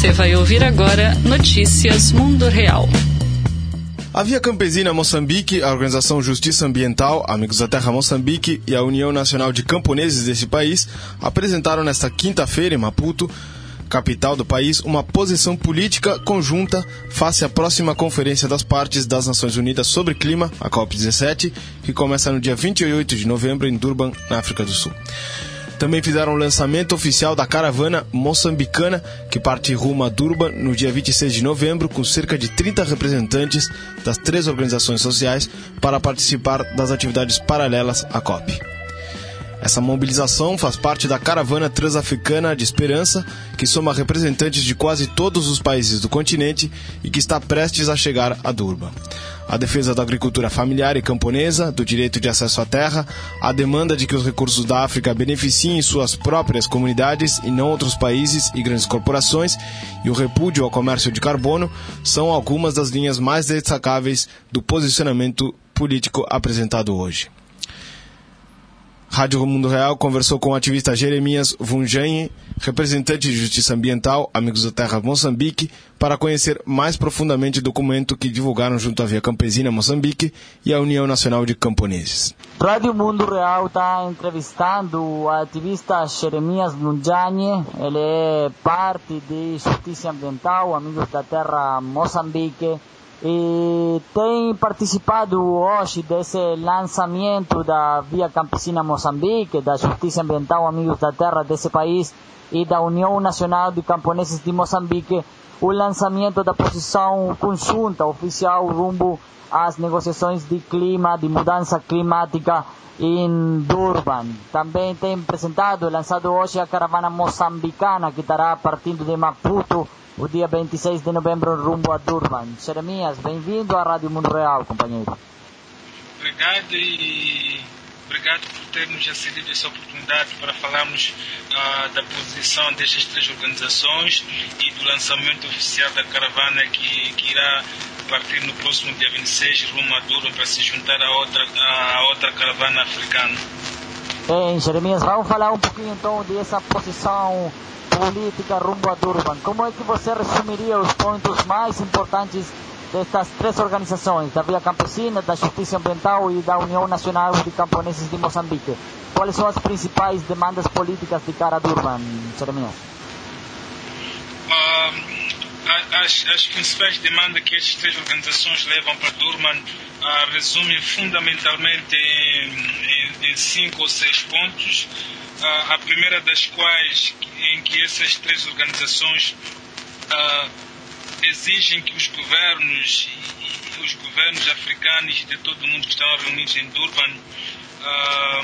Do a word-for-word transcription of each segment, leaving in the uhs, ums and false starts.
Você vai ouvir agora Notícias Mundo Real. A Via Campesina Moçambique, a Organização Justiça Ambiental, Amigos da Terra Moçambique e a União Nacional de Camponeses desse país apresentaram nesta quinta-feira em Maputo, capital do país, uma posição política conjunta face à próxima Conferência das Partes das Nações Unidas sobre Clima, a COP dezessete, que começa no dia vinte e oito de novembro em Durban, na África do Sul. Também fizeram o lançamento oficial da caravana moçambicana, que parte rumo a Durban no dia vinte e seis de novembro, com cerca de trinta representantes das três organizações sociais para participar das atividades paralelas à COP. Essa mobilização faz parte da Caravana Transafricana de Esperança, que soma representantes de quase todos os países do continente e que está prestes a chegar a Durban. A defesa da agricultura familiar e camponesa, do direito de acesso à terra, a demanda de que os recursos da África beneficiem suas próprias comunidades e não outros países e grandes corporações, e o repúdio ao comércio de carbono são algumas das linhas mais destacáveis do posicionamento político apresentado hoje. Rádio Mundo Real conversou com o ativista Jeremias Vunjanhe, representante de Justiça Ambiental, Amigos da Terra Moçambique, para conhecer mais profundamente o documento que divulgaram junto à Via Campesina Moçambique e à União Nacional de Camponeses. Rádio Mundo Real está entrevistando o ativista Jeremias Vunjanhe. Ele é parte de Justiça Ambiental, Amigos da Terra Moçambique, e tem participado hoje desse lançamento da Via Campesina Moçambique, da Justiça Ambiental Amigos da Terra desse país e da União Nacional de Camponeses de Moçambique, o lançamento da posição conjunta oficial rumo às negociações de clima, de mudança climática em Durban. Também tem apresentado e lançado hoje a caravana moçambicana, que estará partindo de Maputo o dia vinte e seis de novembro rumo a Durban. Jeremias, bem-vindo à Rádio Mundo Real, companheiro. Obrigado e obrigado por termos acedido essa oportunidade para falarmos uh, da posição destas três organizações e do lançamento oficial da caravana que, que irá partir no próximo dia vinte e seis rumo a Durban para se juntar a outra, a outra caravana africana. Bem, Jeremias, vamos falar um pouquinho então dessa posição política rumo a Durban. Como é que você resumiria os pontos mais importantes destas três organizações, da Via Campesina, da Justiça Ambiental e da União Nacional de Camponeses de Moçambique? Quais são as principais demandas políticas de cara a Durban, Jeremias? Uh, as, as principais demandas que estas três organizações levam para Durban uh, resumem fundamentalmente em, em, em cinco ou seis pontos. Uh, a primeira das quais em que essas três organizações uh, exigem que os governos e, e os governos africanos e de todo o mundo que estão reunidos em Durban uh,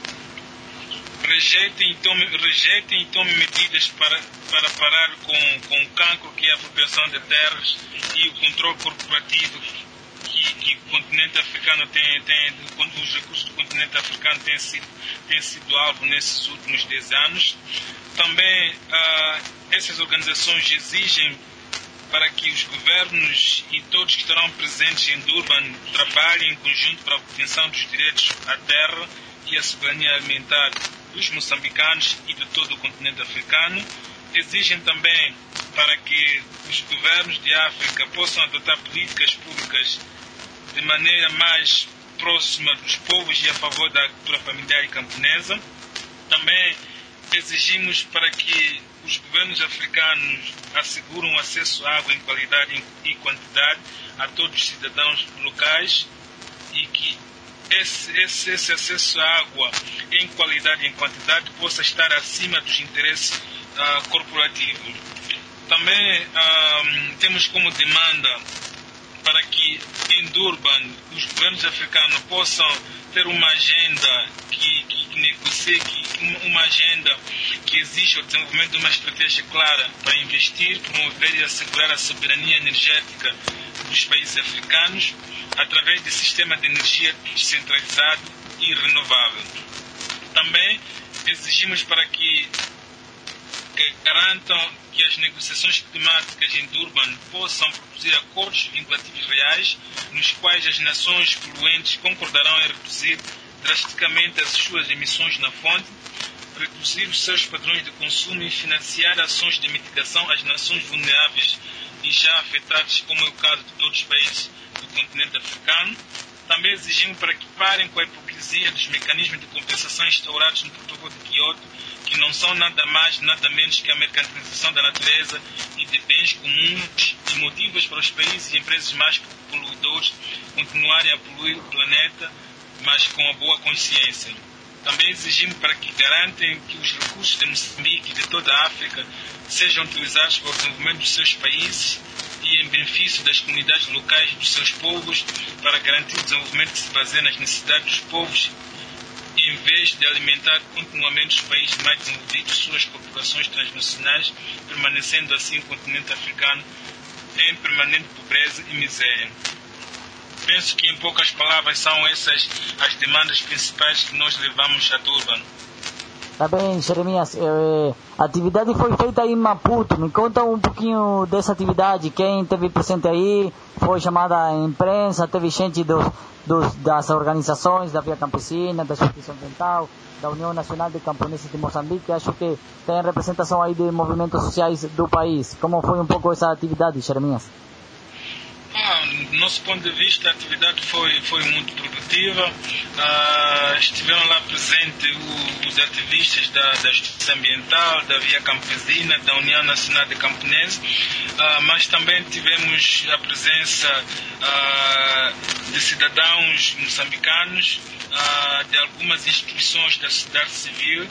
rejeitem, e tomem, rejeitem e tomem medidas para, para parar com, com o cancro que é a apropriação de terras e o controle corporativo que, que o continente africano tem, tem, os recursos do continente africano têm sido, têm sido alvo nesses últimos dez anos. Também uh, essas organizações exigem para que os governos e todos que estarão presentes em Durban trabalhem em conjunto para a obtenção dos direitos à terra e à soberania alimentar dos moçambicanos e de todo o continente africano. Exigem também para que os governos de África possam adotar políticas públicas de maneira mais próxima dos povos e a favor da agricultura familiar e camponesa. Também exigimos para que os governos africanos assegurem acesso à água em qualidade e quantidade a todos os cidadãos locais e que esse, esse, esse acesso à água em qualidade e em quantidade possa estar acima dos interesses uh, corporativos. Também uh, temos como demanda para que em Durban os governos africanos possam ter uma agenda que, que, que negocie, que, uma agenda que exija o desenvolvimento de uma estratégia clara para investir, promover e assegurar a soberania energética dos países africanos através de sistema de energia descentralizado e renovável. Também exigimos para que, que garantam que as negociações climáticas em Durban possam produzir acordos vinculativos reais, nos quais as nações poluentes concordarão em reduzir drasticamente as suas emissões na fonte, reduzir os seus padrões de consumo e financiar ações de mitigação às nações vulneráveis e já afetadas, como é o caso de todos os países do continente africano. Também exigimos para que parem com a hipocrisia dos mecanismos de compensação instaurados no Protocolo de Quioto, que não são nada mais, nada menos que a mercantilização da natureza e de bens comuns e motivos para os países e empresas mais poluidores continuarem a poluir o planeta, mas com a boa consciência. Também exigimos para que garantem que os recursos de Moçambique e de toda a África sejam utilizados para o desenvolvimento dos seus países e em benefício das comunidades locais dos seus povos, para garantir o desenvolvimento que se baseia nas necessidades dos povos, em vez de alimentar continuamente os países mais desenvolvidos, suas corporações transnacionais, permanecendo assim o continente africano em permanente pobreza e miséria. Penso que, em poucas palavras, são essas as demandas principais que nós levamos a Durban. Tá bem, Jeremias. Eh, a atividade foi feita em Maputo. Me conta um pouquinho dessa atividade. Quem esteve presente aí? Foi chamada a imprensa? Teve gente dos, dos, das organizações da Via Campesina, da Justiça Ambiental, da União Nacional de Camponeses de Moçambique? Acho que tem representação aí de movimentos sociais do país. Como foi um pouco essa atividade, Jeremias? Ah, do nosso ponto de vista, a atividade foi, foi muito produtiva. Ah, estiveram lá presentes o, os ativistas da, da Justiça Ambiental, da Via Campesina, da União Nacional de Camponeses, ah, mas também tivemos a presença ah, de cidadãos moçambicanos, ah, de algumas instituições da sociedade civil,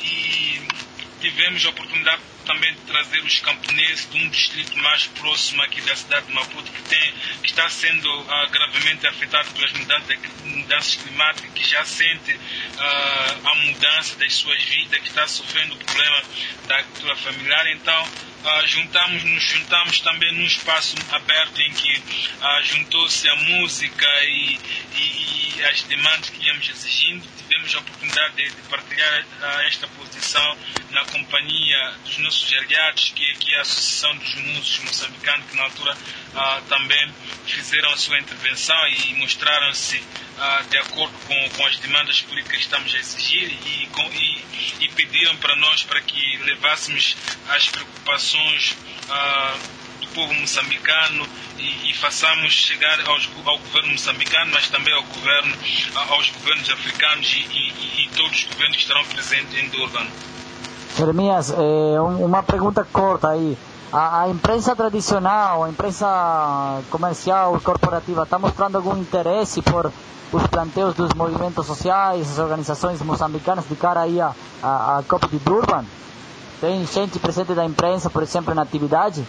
e tivemos a oportunidade também de trazer os camponeses de um distrito mais próximo aqui da cidade de Maputo, que, tem, que está sendo uh, gravemente afetado pelas mudanças, mudanças climáticas, que já sente uh, a mudança das suas vidas, que está sofrendo o problema da agricultura familiar. Então, uh, juntamos, nos juntamos também num espaço aberto em que uh, juntou-se a música e, e, e as demandas que íamos exigindo. Tivemos a oportunidade de, de partilhar uh, esta posição na companhia dos nossos aliados, que, que é a Associação dos Músicos Moçambicanos, que na altura uh, também fizeram a sua intervenção e mostraram-se uh, de acordo com, com as demandas políticas que estamos a exigir, e, com, e, e pediram para nós para que levássemos as preocupações uh, do povo moçambicano e, e façamos chegar aos, ao governo moçambicano, mas também ao governo, aos governos africanos e, e, e todos os governos que estarão presentes em Durban. Jeremias, eh, uma pergunta corta aí. A, a imprensa tradicional, a imprensa comercial, corporativa, está mostrando algum interesse por os planteos dos movimentos sociais, as organizações moçambicanas de cara aí a, a, a COP de Durban? Tem gente presente da imprensa, por exemplo, na atividade?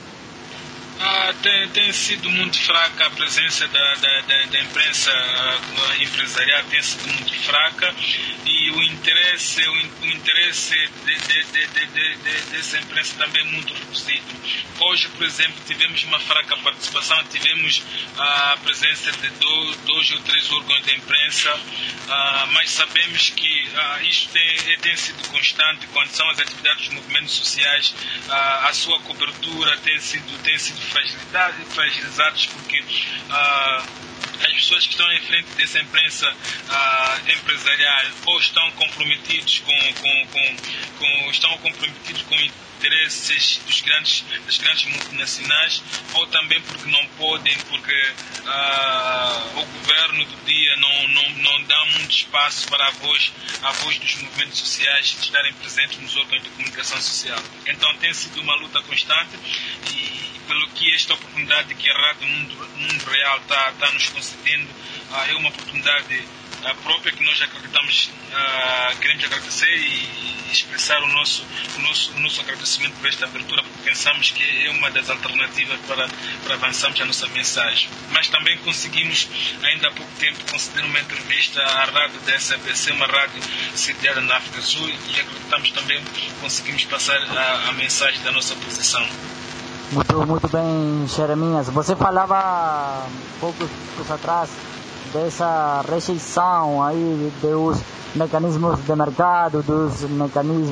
Ah, tem, tem sido muito fraca a presença da, da, da, da imprensa uh, empresarial, tem sido muito fraca, e o interesse, o, o interesse de, de, de, de, de, dessa imprensa também é muito reduzido. Hoje, por exemplo, tivemos uma fraca participação, tivemos a presença de dois, dois ou três órgãos de imprensa, uh, mas sabemos que uh, isto tem, tem sido constante quando são as atividades dos movimentos sociais. Uh, a sua cobertura tem sido, tem sido fragilizados, porque uh, as pessoas que estão em frente dessa imprensa uh, empresarial ou estão comprometidos com, com, com, com estão comprometidos com interesses dos grandes, das grandes multinacionais, ou também porque não podem, porque uh, o governo do dia não, não, não dá muito espaço para a voz, a voz dos movimentos sociais estarem presentes nos órgãos de comunicação social. Então tem sido uma luta constante, e pelo que esta oportunidade que a Rádio Mundo, Mundo Real está, está nos concedendo uh, é uma oportunidade uh, própria que nós acreditamos, uh, queremos agradecer e expressar o nosso, o, nosso, o nosso agradecimento por esta abertura, porque pensamos que é uma das alternativas para, para avançarmos a nossa mensagem. Mas também conseguimos, ainda há pouco tempo, conceder uma entrevista à rádio da S A B C, uma rádio sediada na África do Sul, e acreditamos também que conseguimos passar a, a mensagem da nossa posição. Muito, muito bem, Jeremias. Você falava poucos poucos atrás dessa rejeição aí dos mecanismos de mercado, dos mecanismos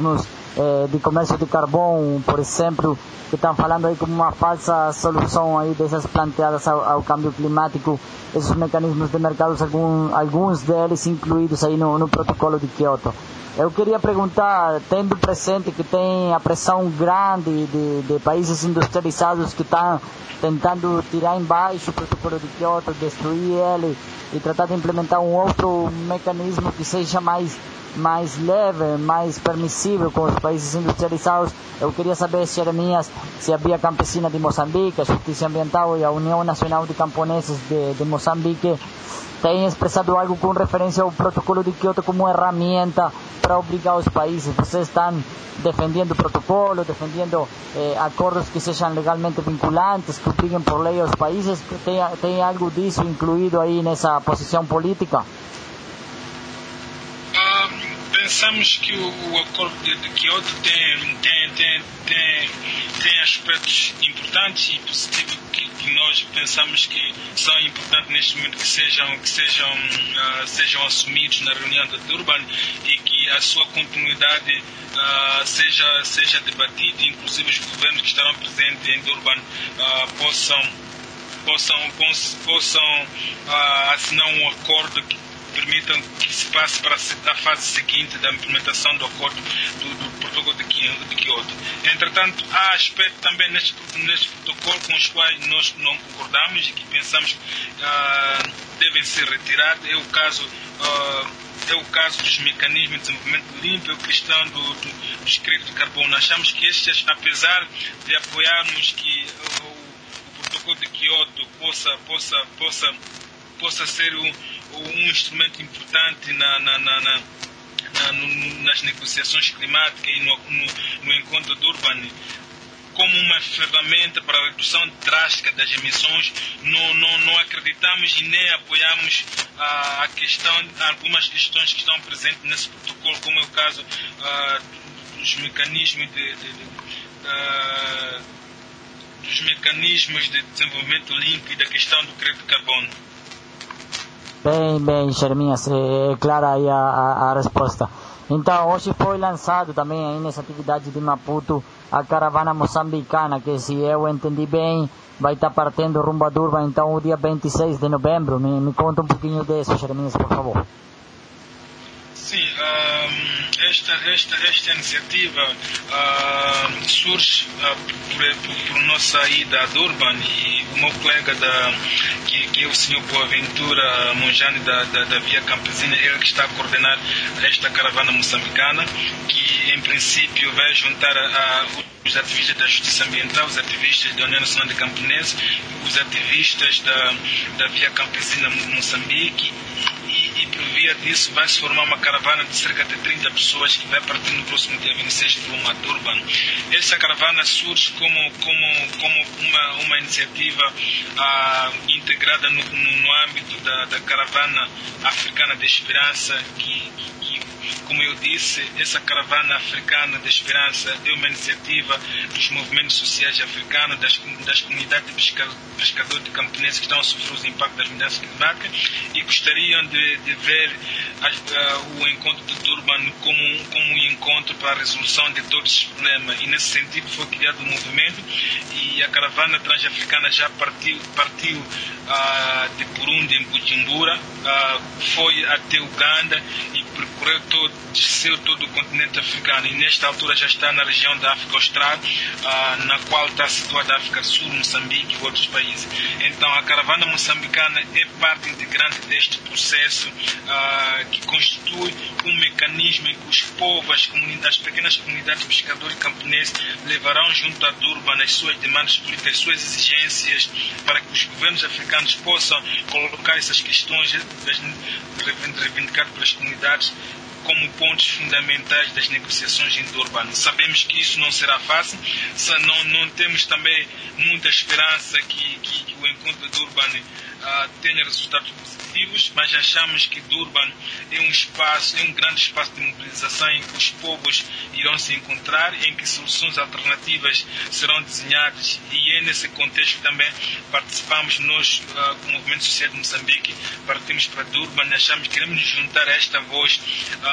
eh, de comércio de carvão, por exemplo, que estão falando aí como uma falsa solução aí dessas planteadas ao, ao câmbio climático, esses mecanismos de mercados, algum, alguns deles incluídos aí no, no protocolo de Kyoto. Eu queria perguntar, tendo presente que tem a pressão grande de, de países industrializados que estão tentando tirar embaixo o protocolo de Kyoto, destruir ele e tratar de implementar um outro mecanismo que seja mais, mais leve, mais permissível com os países industrializados. Eu queria saber, Jeremias, se a Via Campesina de Moçambique, a Justiça Ambiental e a União Nacional de Camponeses de, de Moçambique têm expressado algo com referência ao protocolo de Kyoto como herramienta para obrigar os países. Vocês estão defendendo o protocolo, defendendo eh, acordos que sejam legalmente vinculantes, que obriguem por lei aos países? Tem, tem algo disso incluído aí nessa posição política? Pensamos que o, o acordo de, de Kyoto tem, tem, tem, tem, tem aspectos importantes e positivos que, que nós pensamos que são importantes neste momento que sejam, que sejam, uh, sejam assumidos na reunião de Durban e que a sua continuidade uh, seja, seja debatida, inclusive os governos que estarão presentes em Durban uh, possam, possam, possam uh, assinar um acordo que permitam que se passe para a fase seguinte da implementação do acordo do, do protocolo de Kyoto. Entretanto, há aspectos também neste, neste protocolo com os quais nós não concordamos e que pensamos uh, devem ser retirados. É o caso uh, é o caso dos mecanismos de desenvolvimento limpo, a questão do, do, dos créditos de carbono. Achamos que estes, apesar de apoiarmos que uh, o, o protocolo de Kyoto possa, possa, possa, possa ser um um instrumento importante na, na, na, na, na, no, nas negociações climáticas e no, no, no encontro de Durban, como uma ferramenta para a redução drástica das emissões, não, não, não acreditamos e nem apoiamos a, a questão, algumas questões que estão presentes nesse protocolo, como é o caso uh, dos mecanismos de, de, de uh, dos mecanismos de desenvolvimento limpo e da questão do crédito de carbono. Bem, bem, Jeremias, é clara aí a, a, a resposta. Então, hoje foi lançado também aí nessa atividade de Maputo a caravana moçambicana, que, se eu entendi bem, vai estar partindo rumo a Durban, então, o dia vinte e seis de novembro. Me, me conta um pouquinho disso, Jeremias, por favor. Sim, um, esta, esta, esta iniciativa uh, surge uh, por, por, por nossa ida a Durban, e o meu colega, da, que, que é o senhor Boaventura Monjani da, da, da Via Campesina, ele que está a coordenar esta caravana moçambicana, que em princípio vai juntar a, a, os ativistas da Justiça Ambiental, os ativistas da União Nacional de Camponeses, os ativistas da, da Via Campesina Moçambique. E, e por via disso vai se formar uma caravana de cerca de trinta pessoas que vai partir no próximo dia vinte e seis de rumo a Durban. Essa caravana surge como, como, como uma, uma iniciativa ah, integrada no, no, no âmbito da, da caravana africana de esperança, que, que, como eu disse, essa caravana africana de esperança é uma iniciativa dos movimentos sociais africanos, das, das comunidades de pescadores de camponeses que estão a sofrer os impactos das mudanças climáticas e gostariam de De, de ver a, a, o encontro de Durban como, como um encontro para a resolução de todos os problemas, e nesse sentido foi criado um movimento, e a caravana transafricana já partiu, partiu uh, de Burundi, em Bujumbura, uh, foi até Uganda e percorreu todo, desceu todo o continente africano, e nesta altura já está na região da África Austral, uh, na qual está situada a África Sul, Moçambique e outros países. Então a caravana moçambicana é parte integrante deste processo, Uh, que constitui um mecanismo em que os povos, as, comunidades, as pequenas comunidades de pescadores e camponeses levarão junto a Durban as suas demandas políticas, as suas exigências, para que os governos africanos possam colocar essas questões reivindicadas pelas comunidades como pontos fundamentais das negociações em Durban. Sabemos que isso não será fácil, não, não temos também muita esperança que, que, que o encontro de Durban uh, tenha resultados positivos, mas achamos que Durban é um espaço, é um grande espaço de mobilização em que os povos irão se encontrar, em que soluções alternativas serão desenhadas, e é nesse contexto que também participamos nós, uh, como Movimento Social de Moçambique, partimos para Durban e achamos que queremos nos juntar a esta voz uh,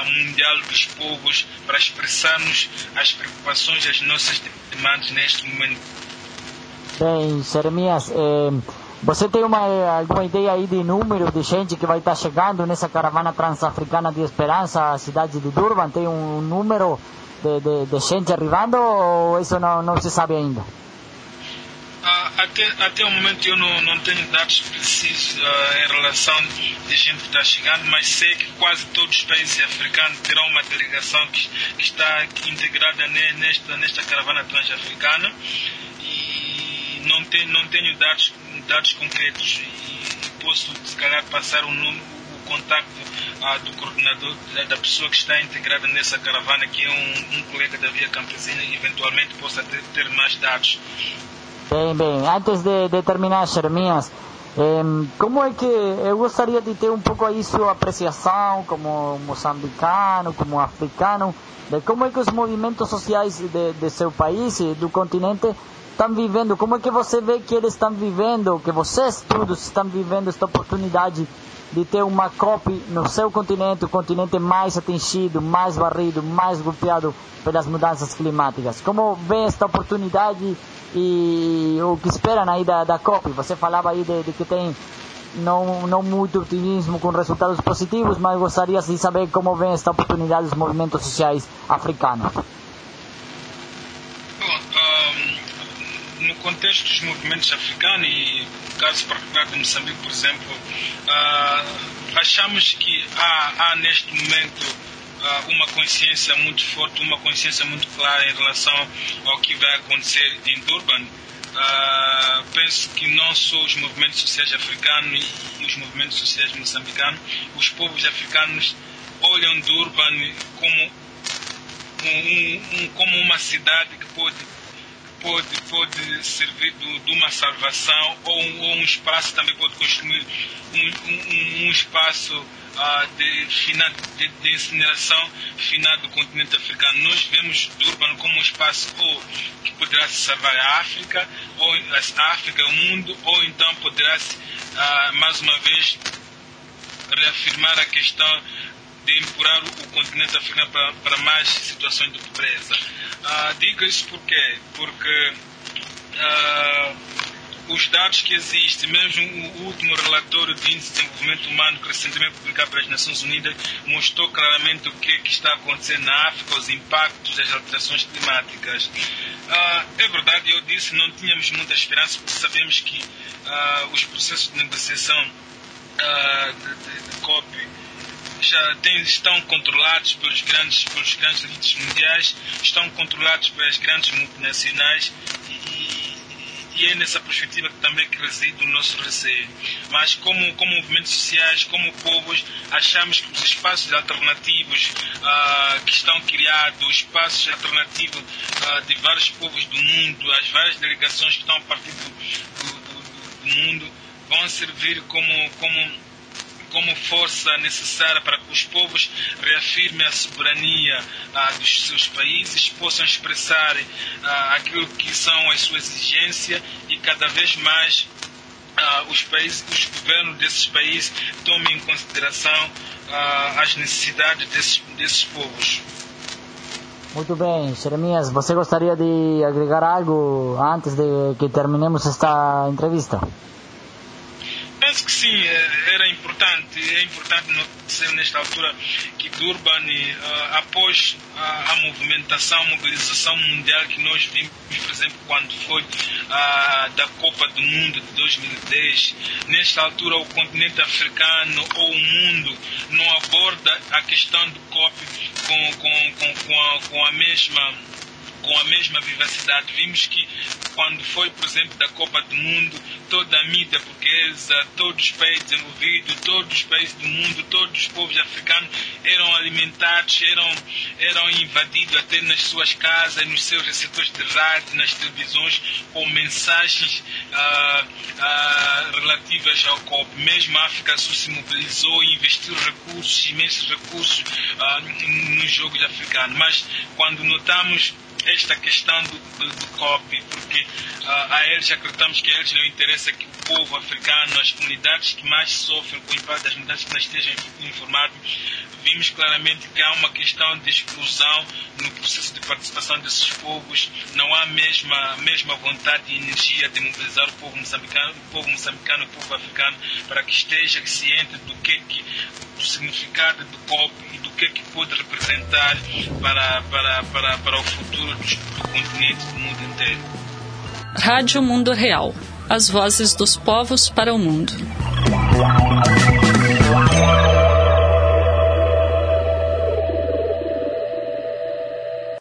mundial dos povos para expressarmos as preocupações e as nossas demandas neste momento. Bem, Jeremias, eh, você tem uma, alguma ideia aí de número de gente que vai estar chegando nessa caravana transafricana de esperança à cidade de Durban? Tem um número de, de, de gente arribando ou isso não, não se sabe ainda? Uh, até, até o momento eu não, não tenho dados precisos uh, em relação de gente que está chegando, mas sei que quase todos os países africanos terão uma delegação que, que está integrada nesta, nesta caravana transafricana e não, tem, não tenho dados, dados concretos e posso se calhar passar o, número, o contacto uh, do coordenador, da, da pessoa que está integrada nessa caravana, que é um, um colega da Via Campesina, e eventualmente possa ter, ter mais dados. Bem, bem, antes de, de terminar, Jeremias, eh, como é que eu gostaria de ter um pouco aí sua apreciação como moçambicano, como africano, de como é que os movimentos sociais de, de seu país e do continente estão vivendo, como é que você vê que eles estão vivendo, que vocês todos estão vivendo esta oportunidade de ter uma COP no seu continente, o continente mais atingido, mais varrido, mais golpeado pelas mudanças climáticas. Como vê esta oportunidade e o que esperam aí da, da COP? Você falava aí de, de que tem não, não muito otimismo com resultados positivos, mas gostaria de saber como vê esta oportunidade dos movimentos sociais africanos. Bom, um, no contexto dos movimentos africanos e no caso particular de Moçambique, por exemplo, uh, achamos que há, há neste momento uh, uma consciência muito forte, uma consciência muito clara em relação ao que vai acontecer em Durban. Uh, penso que não só os movimentos sociais africanos e os movimentos sociais moçambicanos, os povos africanos olham Durban como, um, um, como uma cidade que pode Pode, pode servir de, de uma salvação ou um, ou um espaço, também pode construir um, um, um espaço uh, de, final, de, de incineração final do continente africano. Nós vemos Durban como um espaço ou que poderá salvar a África, ou a África, o mundo, ou então poderá uh, mais uma vez reafirmar a questão de empurrar o continente africano para, para mais situações de pobreza. Uh, digo isso porque, porque uh, os dados que existem, mesmo o último relatório de índice de desenvolvimento humano que recentemente publicado pelas Nações Unidas, mostrou claramente o que, é que está acontecendo na África, os impactos das alterações climáticas. Uh, é verdade, eu disse, não tínhamos muita esperança, porque sabemos que uh, os processos de negociação uh, de, de, de COP já tem, estão controlados pelos grandes, pelos grandes líderes mundiais, estão controlados pelas grandes multinacionais e, e é nessa perspectiva que também que reside o nosso receio. Mas como, como movimentos sociais, como povos, achamos que os espaços alternativos uh, que estão criados, os espaços alternativos uh, de vários povos do mundo, as várias delegações que estão a partir do, do, do, do mundo, vão servir como, como como força necessária para que os povos reafirmem a soberania ah, dos seus países, possam expressar ah, aquilo que são as suas exigências e cada vez mais ah, os, países, os governos desses países tomem em consideração ah, as necessidades desses, desses povos. Muito bem, Jeremias, você gostaria de agregar algo antes de que terminemos esta entrevista? Penso que sim, era importante, é importante dizer nesta altura que Durban, uh, após a, a movimentação, a mobilização mundial que nós vimos, por exemplo, quando foi uh, da Copa do Mundo de dois mil e dez, nesta altura o continente africano ou o mundo não aborda a questão do COP com, com, com, com, a, com a mesma... com a mesma vivacidade. Vimos que quando foi, por exemplo, da Copa do Mundo, toda a mídia portuguesa, todos os países desenvolvidos, todos os países do mundo, todos os povos africanos eram alimentados, eram, eram invadidos até nas suas casas, nos seus receptores de rádio, nas televisões, com mensagens ah, ah, relativas ao COP. Mesmo a África Sul se mobilizou e investiu recursos, imensos recursos ah, nos jogos africanos. Mas quando notamos esta questão do, do, do COP, porque uh, a eles acreditamos que a eles não interessa que o povo africano, as comunidades que mais sofrem com o impacto das mudanças, que não estejam informados, vimos claramente que há uma questão de exclusão no processo de participação desses povos. Não há a mesma, mesma vontade e energia de mobilizar o povo moçambicano, o povo moçambicano e o povo africano para que esteja ciente do que, que do significado do C O P e do que, que pode representar para, para, para, para o futuro do, do continente, do mundo inteiro. Rádio Mundo Real. As vozes dos povos para o mundo.